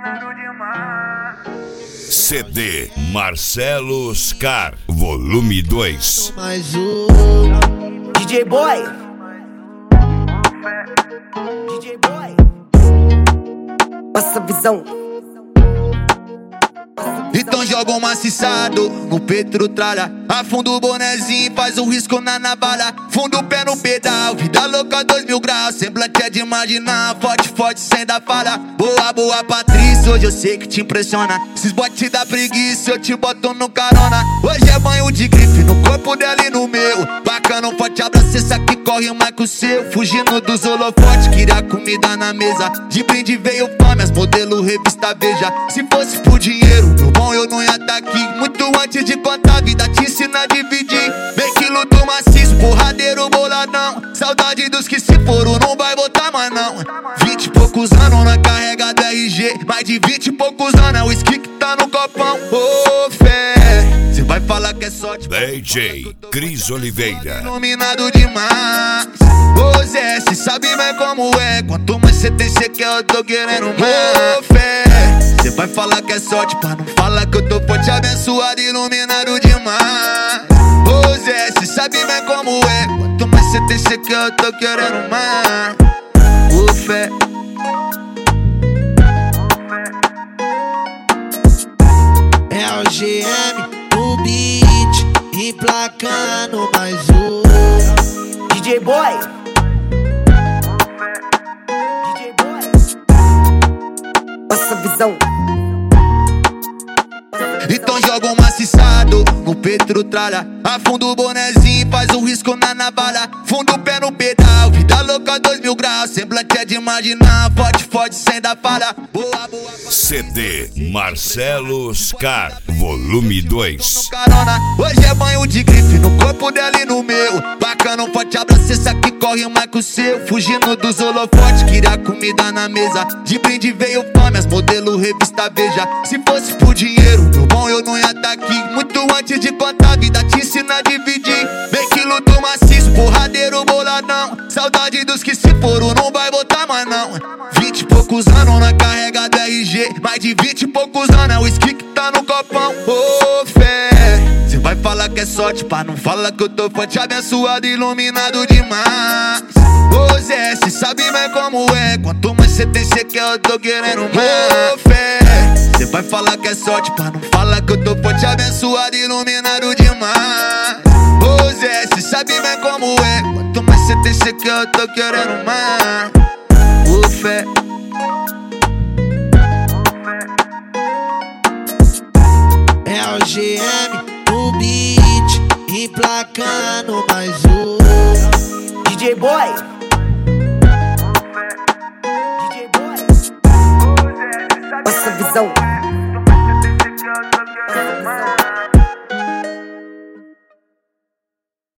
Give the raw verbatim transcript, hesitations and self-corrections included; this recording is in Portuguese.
C D Marcelo Scar, volume dois. Mais um D J Boy, D J Boy, passa a visão. Então joga um maciçado no petrotralha, afunda o bonezinho, faz um risco na navalha, funda o pé no pedal, vida louca dois mil graus, semblante é de imaginar, forte, forte, sem dar falha. Boa, boa Patrícia, hoje eu sei que te impressiona, esses botes da preguiça eu te boto no carona. Hoje é banho de grife no corpo dela e no meu, bacana, um forte abraço, esse aqui corre mais que o seu, fugindo dos holofotes, queria comida na mesa, de brinde veio fome, as modelo revista Veja, se fosse por dinheiro, meu bom, eu não ia tá aqui. Muito antes de contar a vida, te ensina a dividir. Bem que luto maciço, porradeiro boladão, saudade dos que se foram, não vai voltar mais não. Vinte e poucos anos na carrega do R G, mais de vinte e poucos anos é o whisky que tá no copão. Ô, fé, cê vai falar que é sorte. D J Cris Oliveira, Iluminado demais. Ô Zé, cê sabe bem como é, quanto mais cê tem, cê quer, eu tô querendo mais. Ô, fé, cê vai falar que é sorte, pra não falar que eu tô forte, abençoado, iluminado demais. Ô Zé, cê sabe bem como é, quanto mais cê tem, cê quer, eu tô querendo mais. Ô fé, é o G M no beat, emplacando mais um D J Boy, D J Boy, passa a visão. Então joga um maciçado no petrotralha, afunda o bonezinho, faz um risco na navalha, funda o pé no pedal, vida louca dois mil graus, semblante é de imaginar, forte, forte, sem dar falha. Boa, boa C D Marcelo Scar, volume dois. carona. Hoje é banho de grife no corpo dela e no meu, bacana, um forte abraço, esse aqui corre mais que o seu, fugindo dos holofotes, queria comida na mesa, de brinde veio fome, as modelo revista Veja, se fosse por dinheiro, meu bom, eu não ia tá aqui. Muito antes de contar a vida, te ensina a dividir. Bem que luto maciço, porradeiro boladão, saudade dos que se foram, não vai voltar mais não. Vinte e poucos anos na carrega do R G, mais de vinte e poucos anos é o whisky que tá no copão. Ô fé, cê vai falar que é sorte, pra não falar que eu tô forte, abençoado, iluminado demais. Ô Zé, cê sabe bem como é, quanto mais cê tem, cê quer, eu tô querendo mais. Ô fé, cê vai falar que é sorte, pra não falar que eu tô forte, abençoado, iluminado demais. Ô Zé, cê sabe bem como é, quanto mais cê tem, cê quer, eu tô querendo mais. Ô fé, é o G M no beat, emplacando mais um D J Boy, D J Boy, passa a visão.